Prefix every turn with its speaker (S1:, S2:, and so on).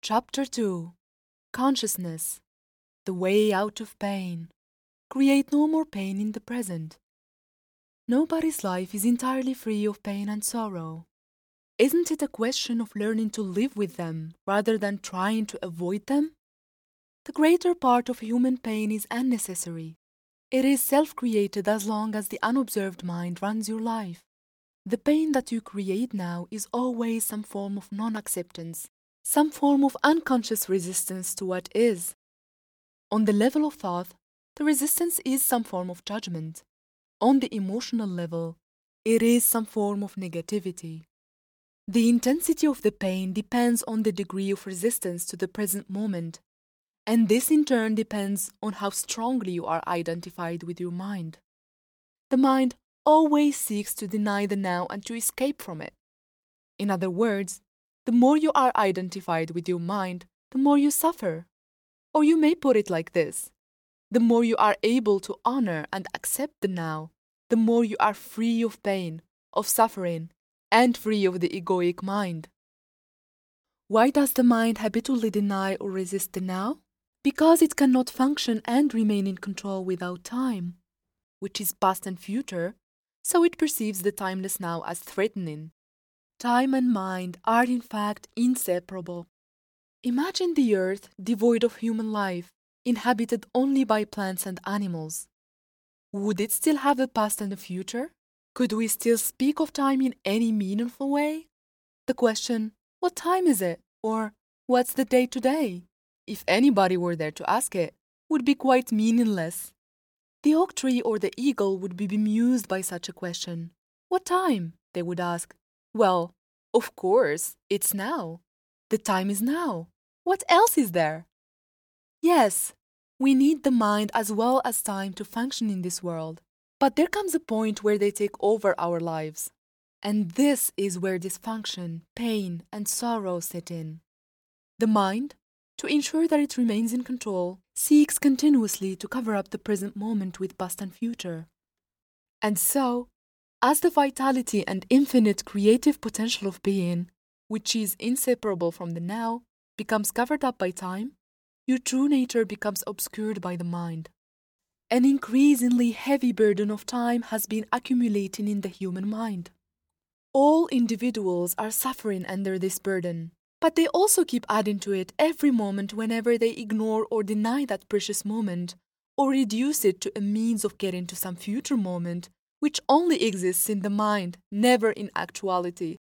S1: Chapter 2 Consciousness The Way Out of Pain. Create no more pain in the present. Nobody's life is entirely free of pain and sorrow. Isn't it a question of learning to live with them rather than trying to avoid them? The greater part of human pain is unnecessary. It is self-created as long as the unobserved mind runs your life. The pain that you create now is always some form of non-acceptance, some form of unconscious resistance to what is. On the level of thought, the resistance is some form of judgment. On the emotional level, it is some form of negativity. The intensity of the pain depends on the degree of resistance to the present moment, and this in turn depends on how strongly you are identified with your mind. The mind always seeks to deny the now and to escape from it. In other words, the more you are identified with your mind, the more you suffer. Or you may put it like this: the more you are able to honor and accept the now, the more you are free of pain, of suffering, and free of the egoic mind. Why does the mind habitually deny or resist the now? Because it cannot function and remain in control without time, which is past and future, so it perceives the timeless now as threatening. Time and mind are in fact inseparable. Imagine the earth devoid of human life, inhabited only by plants and animals. Would it still have a past and a future? Could we still speak of time in any meaningful way? The question, what time is it? Or what's the day today? If anybody were there to ask it, would be quite meaningless. The oak tree or the eagle would be bemused by such a question. What time? They would ask. Well, of course, it's now. The time is now. What else is there? Yes, we need the mind as well as time to function in this world. But there comes a point where they take over our lives. And this is where dysfunction, pain, and sorrow set in. The mind, to ensure that it remains in control, seeks continuously to cover up the present moment with past and future. And so, as the vitality and infinite creative potential of being, which is inseparable from the now, becomes covered up by time, your true nature becomes obscured by the mind. An increasingly heavy burden of time has been accumulating in the human mind. All individuals are suffering under this burden, but they also keep adding to it every moment whenever they ignore or deny that precious moment, or reduce it to a means of getting to some future moment which only exists in the mind, never in actuality.